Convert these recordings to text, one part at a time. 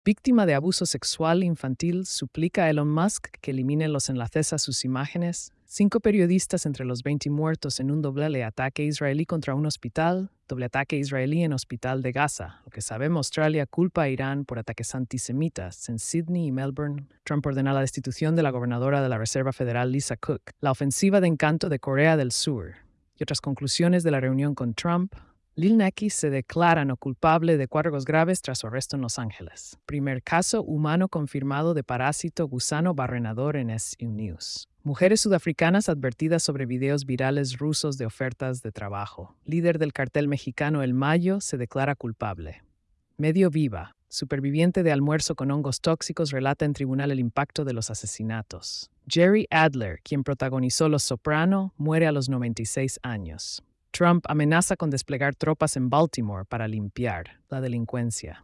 Víctima de abuso sexual infantil, suplica a Elon Musk que elimine los enlaces a sus imágenes. 5 periodistas entre los 20 muertos en un doble ataque israelí contra un hospital. Doble ataque israelí en hospital de Gaza. Lo que sabemos, Australia culpa a Irán por ataques antisemitas en Sydney y Melbourne. Trump ordena la destitución de la gobernadora de la Reserva Federal, Lisa Cook. La ofensiva de encanto de Corea del Sur. Y otras conclusiones de la reunión con Trump. Lil Nas X se declara no culpable de cargos graves tras su arresto en Los Ángeles. Primer caso humano confirmado de parásito gusano barrenador en SU News. Mujeres sudafricanas advertidas sobre videos virales rusos de ofertas de trabajo. Líder del cartel mexicano El Mayo se declara culpable. Medio Viva. Superviviente de almuerzo con hongos tóxicos relata en tribunal el impacto de los asesinatos. Jerry Adler, quien protagonizó Los Soprano, muere a los 96 años. Trump amenaza con desplegar tropas en Baltimore para limpiar la delincuencia.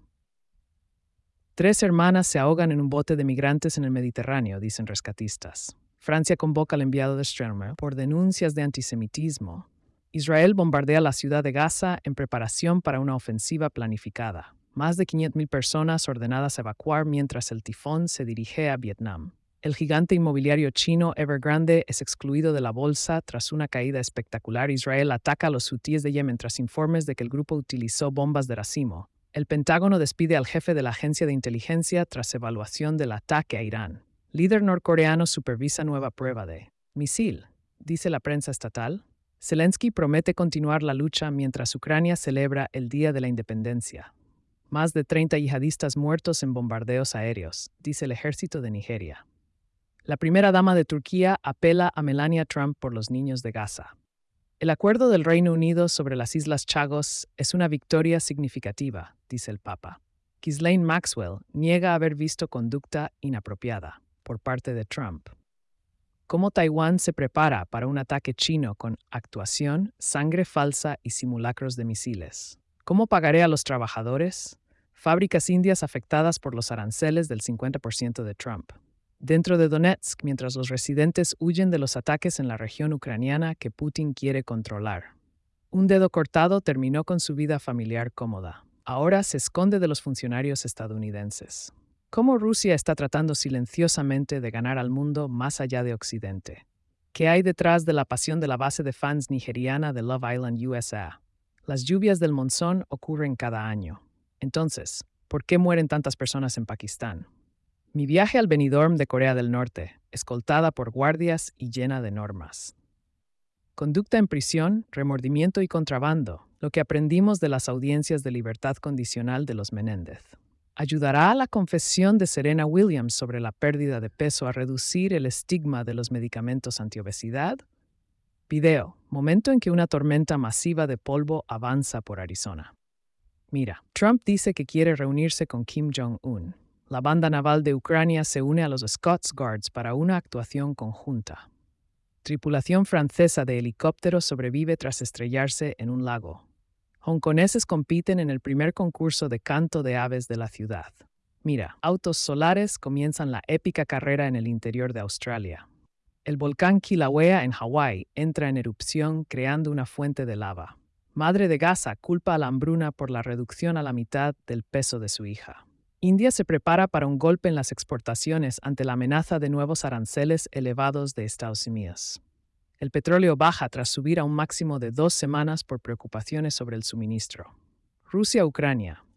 3 hermanas se ahogan en un bote de migrantes en el Mediterráneo, dicen rescatistas. Francia convoca al enviado de Sternmer por denuncias de antisemitismo. Israel bombardea la ciudad de Gaza en preparación para una ofensiva planificada. Más de 500,000 personas ordenadas a evacuar mientras el tifón se dirige a Vietnam. El gigante inmobiliario chino Evergrande es excluido de la bolsa tras una caída espectacular. Israel ataca a los hutíes de Yemen tras informes de que el grupo utilizó bombas de racimo. El Pentágono despide al jefe de la agencia de inteligencia tras evaluación del ataque a Irán. Líder norcoreano supervisa nueva prueba de misil, dice la prensa estatal. Zelensky promete continuar la lucha mientras Ucrania celebra el Día de la Independencia. Más de 30 yihadistas muertos en bombardeos aéreos, dice el ejército de Nigeria. La primera dama de Turquía apela a Melania Trump por los niños de Gaza. El acuerdo del Reino Unido sobre las Islas Chagos es una victoria significativa, dice el Papa. Ghislaine Maxwell niega haber visto conducta inapropiada por parte de Trump. ¿Cómo Taiwán se prepara para un ataque chino con actuación, sangre falsa y simulacros de misiles? ¿Cómo pagaré a los trabajadores? Fábricas indias afectadas por los aranceles del 50% de Trump. Dentro de Donetsk, mientras los residentes huyen de los ataques en la región ucraniana que Putin quiere controlar. Un dedo cortado terminó con su vida familiar cómoda. Ahora se esconde de los funcionarios estadounidenses. ¿Cómo Rusia está tratando silenciosamente de ganar al mundo más allá de Occidente? ¿Qué hay detrás de la pasión de la base de fans nigeriana de Love Island USA? Las lluvias del monzón ocurren cada año. Entonces, ¿por qué mueren tantas personas en Pakistán? Mi viaje al Benidorm de Corea del Norte, escoltada por guardias y llena de normas. Conducta en prisión, remordimiento y contrabando, lo que aprendimos de las audiencias de libertad condicional de los Menéndez. ¿Ayudará a la confesión de Serena Williams sobre la pérdida de peso a reducir el estigma de los medicamentos antiobesidad? Video, momento en que una tormenta masiva de polvo avanza por Arizona. Mira, Trump dice que quiere reunirse con Kim Jong-un. La banda naval de Ucrania se une a los Scots Guards para una actuación conjunta. Tripulación francesa de helicópteros sobrevive tras estrellarse en un lago. Hongkoneses compiten en el primer concurso de canto de aves de la ciudad. Mira, autos solares comienzan la épica carrera en el interior de Australia. El volcán Kilauea en Hawái entra en erupción creando una fuente de lava. Madre de Gaza culpa a la hambruna por la reducción a la mitad del peso de su hija. India se prepara para un golpe en las exportaciones ante la amenaza de nuevos aranceles elevados de Estados Unidos. El petróleo baja tras subir a un máximo de 2 semanas por preocupaciones sobre el suministro. Rusia-Ucrania.